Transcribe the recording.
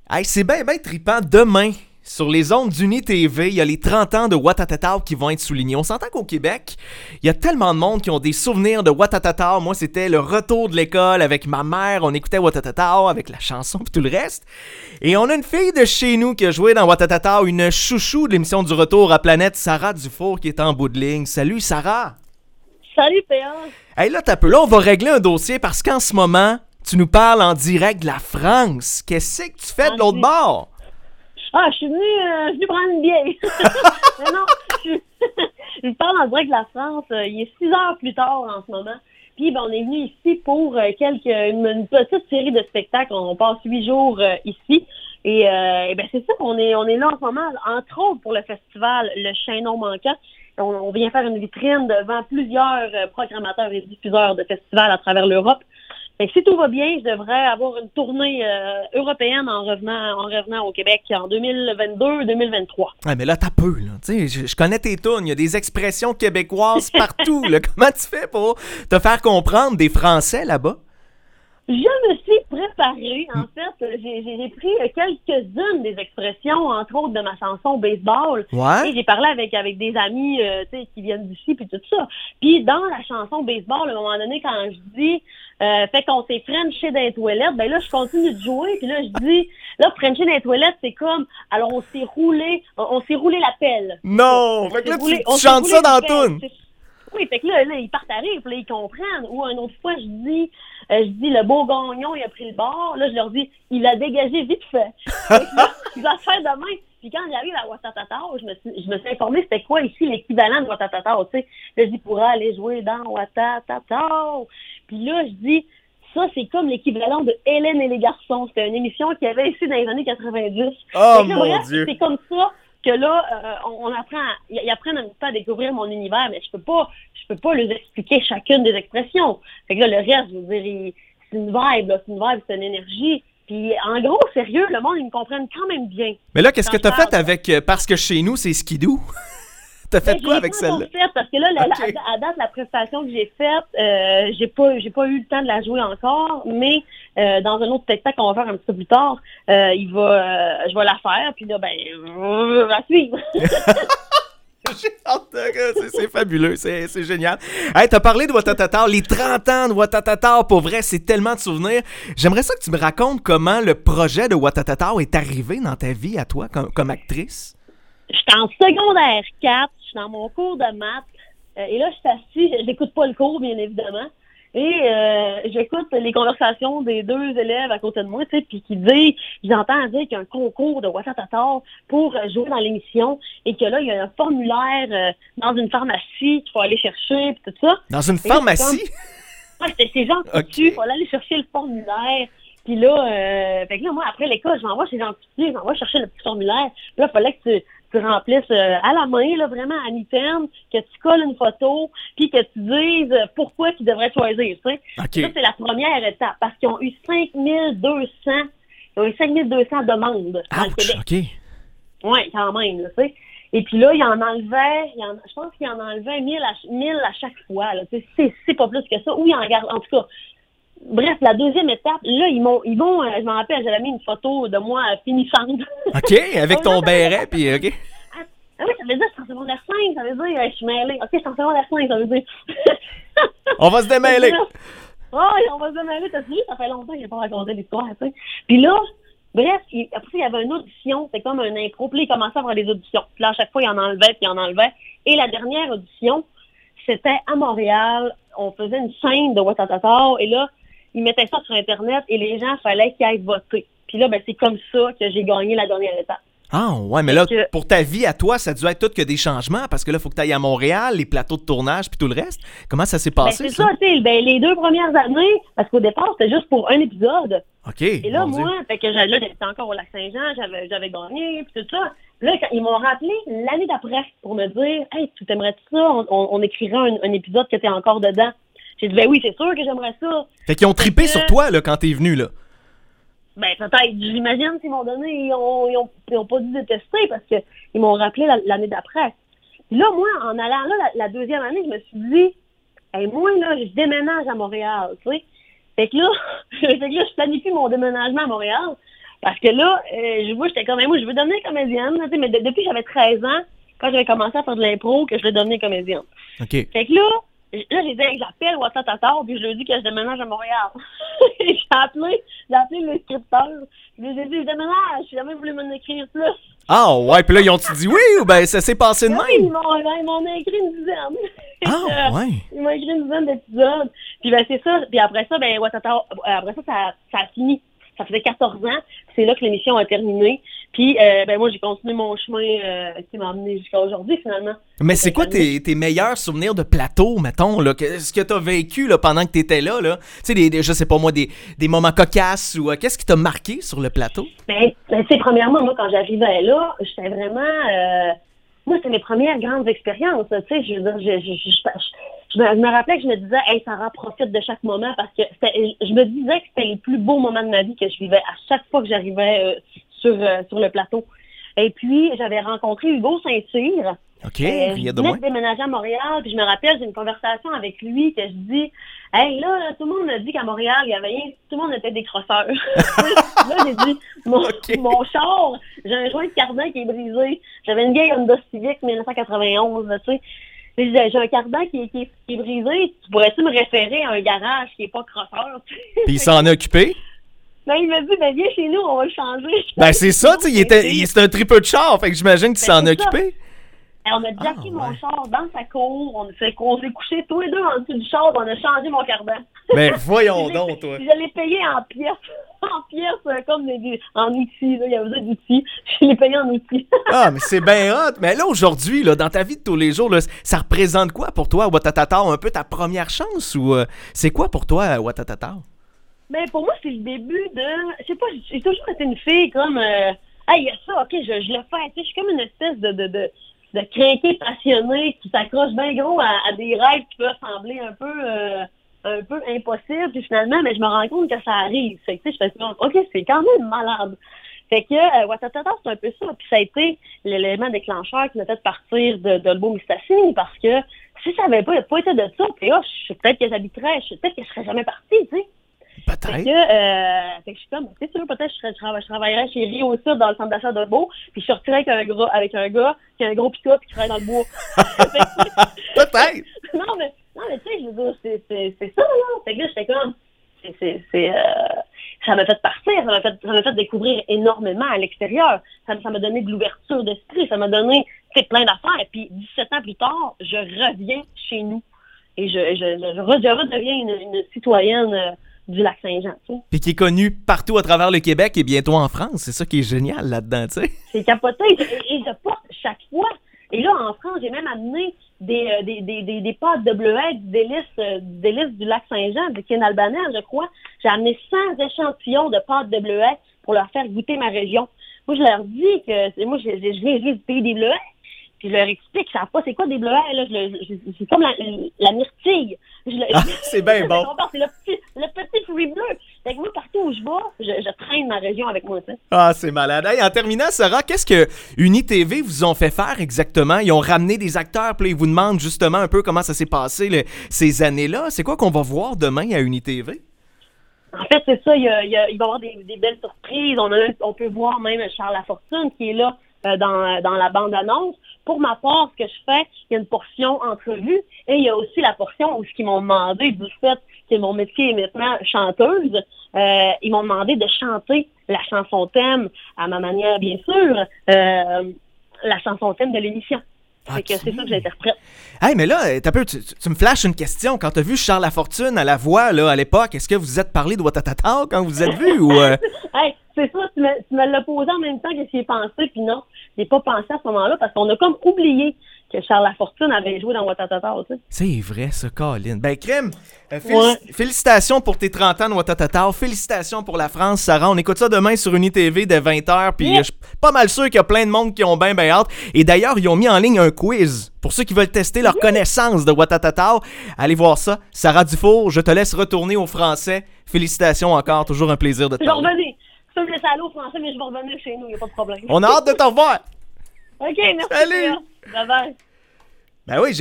Hey, c'est bien trippant. Demain, sur les ondes d'Uni TV, il y a les 30 ans de Ouattatata qui vont être soulignés. On s'entend qu'au Québec, il y a tellement de monde qui ont des souvenirs de Ouattatata. Moi, c'était le retour de l'école avec ma mère. On écoutait Ouattatata avec la chanson et tout le reste. Et on a une fille de chez nous qui a joué dans Ouattatata, une chouchou de l'émission du Retour à Planète, Sarah Dufour, qui est en bout de ligne. Salut, Sarah! Salut, PA! Hey, là, on va régler un dossier parce qu'en ce moment, tu nous parles en direct de la France. Qu'est-ce que tu fais de l'autre bord? Je suis venue prendre une bière. Mais non, je parle en direct de la France. Il est 6 heures plus tard en ce moment. Puis on est venu ici pour une petite série de spectacles. On passe 8 jours ici. Et c'est ça, on est là en ce moment, entre autres pour le festival Le Chaînon Manquant. On vient faire une vitrine devant plusieurs programmateurs et diffuseurs de festivals à travers l'Europe. Fait que si tout va bien, je devrais avoir une tournée européenne en revenant au Québec en 2022-2023. Ouais, mais là, t'as peu, là. Tu sais, je connais tes tunes. Il y a des expressions québécoises partout, là. Comment tu fais pour te faire comprendre des Français là-bas? Je me suis préparée. En fait, j'ai pris quelques-unes des expressions, entre autres de ma chanson Baseball. Ouais. Et j'ai parlé avec des amis qui viennent d'ici puis tout ça. Puis dans la chanson Baseball, à un moment donné, quand je dis fait qu'on s'est frenché dans les toilettes, ben là, je continue de jouer. Puis là, je dis, là, frenché dans les toilettes, c'est comme, alors on s'est roulé la pelle. Non! Fait que là, tu chantes ça dans la toune. Oui, fait que là, ils partent à rire, puis là, ils comprennent. Ou une autre fois, je dis, le beau gagnon, il a pris le bord. Là, je leur dis, il a dégagé vite fait. Fait que là, ils vont faire demain. Puis quand j'arrive à Ouattatata, je me suis informée c'était quoi ici l'équivalent de Ouattatata, tu sais. Là, je dis, pour aller jouer dans Ouattatata. Puis là, je dis, ça, c'est comme l'équivalent de Hélène et les garçons. C'était une émission qu'il y avait ici dans les années 90. Oh, mon Dieu! C'est comme ça que là, on apprend, ils apprennent un petit peu à découvrir mon univers, mais je peux pas les expliquer chacune des expressions. Fait que là, le reste, je veux dire, c'est une vibe, c'est une énergie. Puis, en gros, sérieux, le monde, ils me comprennent quand même bien. Mais là, qu'est-ce que t'as fait avec Parce que chez nous, c'est skidou? T'as fait quoi avec celle-là? Parce que là, à date, la prestation que j'ai faite, j'ai pas eu le temps de la jouer encore, mais dans un autre spectacle qu'on va faire un petit peu plus tard, je vais la faire, puis là, à suivre. J'ai hâte c'est fabuleux, c'est génial. Hey, t'as parlé de Ouattatata, les 30 ans de Ouattatata, pour vrai, c'est tellement de souvenirs. J'aimerais ça que tu me racontes comment le projet de Ouattatata est arrivé dans ta vie à toi, comme actrice. Je suis en secondaire 4, je suis dans mon cours de maths, et là, je suis assis, j'écoute pas le cours, bien évidemment, et j'écoute les conversations des 2 élèves à côté de moi, tu sais, puis j'entends dire qu'il y a un concours de Ouattatata pour jouer dans l'émission, et que là, il y a un formulaire dans une pharmacie qu'il faut aller chercher, puis tout ça. Dans une pharmacie? C'est genre il faut aller chercher le formulaire. Puis là, fait que là, moi, après l'école, je m'envoie chez Jean Coutu, j'envoie chercher le petit formulaire. Puis là, il fallait que tu remplisses à la main, là, vraiment à mi-terme, que tu colles une photo, puis que tu dises pourquoi tu devrais choisir, tu sais. Okay. Ça, c'est la première étape, parce qu'ils ont eu 5200 demandes dans le Québec. OK. Oui, quand même, tu sais. Et puis là, je pense qu'il en enlevait 1000 à chaque fois, là. C'est pas plus que ça. Ou ils en gardent, en tout cas. Bref, la deuxième étape, là, ils vont, je m'en rappelle, j'avais mis une photo de moi finissante. OK, avec ton béret, puis OK. Ah oui, ça veut dire que je suis en secondaire 5, ça veut dire je suis mêlée. OK, je suis en secondaire 5, ça veut dire. On va se démêler. Oh, on va se démêler, t'as vu, ça fait longtemps que j'ai pas raconté l'histoire, tu sais. Puis là, bref, après, il y avait une audition, c'est comme un impro, puis ils commençaient à avoir des auditions. Puis là, à chaque fois, ils en enlevaient, puis ils en enlevaient. Et la dernière audition, c'était à Montréal. On faisait une scène de Ouattatata, et là, ils mettaient ça sur Internet et les gens, fallait qu'ils aillent voter. Puis là, c'est comme ça que j'ai gagné la dernière étape. Ah, ouais, mais là, pour ta vie à toi, ça a dû être tout que des changements parce que là, il faut que tu ailles à Montréal, les plateaux de tournage puis tout le reste. Comment ça s'est passé, c'est ça, tu sais, les 2 premières années, parce qu'au départ, c'était juste pour un épisode. OK. Et là, moi, fait que là, j'étais encore au Lac-Saint-Jean, j'avais gagné, puis tout ça. Là, ils m'ont rappelé l'année d'après pour me dire « Hey, tu t'aimerais ça? On écrirait un épisode que t'es encore dedans. » J'ai dit, oui, c'est sûr que j'aimerais ça. Fait qu'ils ont trippé sur toi, là, quand t'es venu, là. Peut-être, j'imagine qu'ils m'ont donné, ils ont pas dû détester parce que ils m'ont rappelé l'année d'après. Puis là, moi, en allant là, la deuxième année, je me suis dit, hey, moi, là, je déménage à Montréal, tu sais. Fait que là, je planifie mon déménagement à Montréal. Parce que là, moi, j'étais comme, moi, je veux devenir comédienne, tu sais, mais depuis que j'avais 13 ans, quand j'avais commencé à faire de l'impro, que je voulais devenir comédienne. OK. Fait que là, j'ai dit, j'appelle Watatata, puis je lui ai dit que je déménage à Montréal. J'ai appelé le scripteur. Je lui ai dit, je déménage, j'ai jamais voulu m'en écrire plus. Ah, ouais, puis là, ils ont-tu dit oui ou ben ça s'est passé de Oui, même? ils m'ont écrit une dizaine. Ah, ouais. Ils m'ont écrit une dizaine d'épisodes. Puis ben, c'est ça. Puis après ça, après ça a fini. Ça faisait 14 ans. C'est là que l'émission a terminé. Puis moi, j'ai continué mon chemin qui m'a amené jusqu'à aujourd'hui, finalement. Mais c'est quoi tes meilleurs souvenirs de plateau, mettons, là? Ce que t'as vécu là, pendant que t'étais là? Tu sais, je sais pas moi, des moments cocasses ou qu'est-ce qui t'a marqué sur le plateau? Ben, premièrement, moi, quand j'arrivais là, j'étais vraiment... moi, c'était mes premières grandes expériences. Tu sais, je veux dire, je me rappelais que je me disais, hey, Sarah, profite de chaque moment parce que je me disais que c'était les plus beaux moments de ma vie que je vivais à chaque fois que j'arrivais sur le plateau. Et puis, j'avais rencontré Hugo Saint-Cyr. OK, il y a de moins. Je venais déménager à Montréal, puis je me rappelle, j'ai une conversation avec lui que je dis, hey, là, tout le monde me dit qu'à Montréal, il y avait rien, tout le monde était des crosseurs. Là, j'ai dit, mon char, j'ai un joint de cardan qui est brisé. J'avais une vieille Honda Civic 1991, tu sais. J'ai un cardan qui est brisé. Tu pourrais-tu me référer à un garage qui est pas crosseur? Puis il s'en a occupé? Ben, il m'a dit, viens chez nous, on va le changer. Ben, c'est ça, tu sais, c'était un tripeux de char, fait que j'imagine qu'il s'en a occupé. On a jacké mon char dans sa cour, on s'est couchés tous les deux en dessous du char, on a changé mon cardan. Ben, voyons donc, toi. Je l'ai payé en pièces, comme en outils, là, il y avait besoin d'outils. Je l'ai payé en outils. Ah, mais c'est bien hot. Mais là, aujourd'hui, là, dans ta vie de tous les jours, là, ça représente quoi pour toi, Watatata? Un peu ta première chance ou c'est quoi pour toi, Watatata? Ben, pour moi, c'est le début de... Je sais pas, j'ai toujours été une fille comme... il y a ça, OK, je le fais. Tu sais, je suis comme une espèce de crinqué passionné qui s'accroche bien gros à des rêves qui peuvent sembler un peu impossibles. Puis finalement, mais je me rends compte que ça arrive. Fait que, tu sais, je fais OK, c'est quand même malade. Fait que Watatata, c'est un peu ça. Puis ça a été l'élément déclencheur qui m'a fait partir de Dolbeau-Mistassini parce que si ça n'avait pas été de ça, puis peut-être que peut-être que je serais jamais partie, tu sais. Peut-être. Fait que je suis comme, c'est sûr, peut-être que je travaillerais chez Rio Sud dans le centre d'achat de Beau, puis je sortirais avec un gars qui a un gros pick-up qui travaille dans le bois. Peut-être. Non, mais tu sais, je veux dire, c'est ça, là. Fait que là, j'étais comme, ça m'a fait partir, ça m'a fait découvrir énormément à l'extérieur. Ça m'a donné de l'ouverture d'esprit, ça m'a donné, plein d'affaires. Puis 17 ans plus tard, je reviens chez nous. Et je redeviens une citoyenne du Lac-Saint-Jean, tu sais. Puis qui est connu partout à travers le Québec et bientôt en France. C'est ça qui est génial là-dedans, tu sais. C'est capoté. Et je porte chaque fois. Et là, en France, j'ai même amené des pâtes de bleuets du délice du Lac-Saint-Jean, de Ken Albanais, je crois. J'ai amené 100 échantillons de pâtes de bleuets pour leur faire goûter ma région. Moi, je leur dis que moi, je viens du pays des bleuets. Puis je leur explique, ils savent pas c'est quoi des bleuets, là. C'est comme la myrtille. C'est bien bon. C'est le petit fruit bleu. Fait que moi, partout où je vais, je traîne ma région avec moi, tu sais. Ah, c'est malade. Hey, en terminant, Sarah, qu'est-ce que UniTV vous ont fait faire exactement? Ils ont ramené des acteurs, puis ils vous demandent justement un peu comment ça s'est passé ces années-là. C'est quoi qu'on va voir demain à UniTV? En fait, c'est ça. Il va y avoir des belles surprises. On peut voir même Charles Lafortune qui est là dans la bande-annonce. Pour ma part, ce que je fais, il y a une portion entrevue et il y a aussi la portion où ce qu'ils m'ont demandé du fait que mon métier est maintenant chanteuse. Ils m'ont demandé de chanter la chanson thème à ma manière, bien sûr, la chanson thème de l'émission. Okay. C'est ça que j'interprète. Hey, mais là, tu me flashes une question. Quand tu as vu Charles Lafortune à la voix là, à l'époque, est-ce que vous vous êtes parlé de Watatata quand vous êtes vu ou Hey, c'est ça, tu me l'as posé en même temps que j'y ai pensé, puis non, j'ai pas pensé à ce moment-là parce qu'on a comme oublié que Charles Lafortune avait joué dans Watatata, tu sais. C'est vrai, ça, Colin. Ben, Crème, félicitations pour tes 30 ans de Watatata. Félicitations pour la France, Sarah. On écoute ça demain sur UniTV dès 20h. Puis je suis pas mal sûr qu'il y a plein de monde qui ont bien hâte. Et d'ailleurs, ils ont mis en ligne un quiz pour ceux qui veulent tester leur connaissance de Watatata. Allez voir ça. Sarah Dufour, je te laisse retourner au français. Félicitations encore. Toujours un plaisir de te parler. Je vais revenir. Je vais laisser aller au français, mais je vais revenir chez nous. Il n'y a pas de problème. On a hâte de te revoir. OK, merci. Salut. Bye-bye. Ben oui,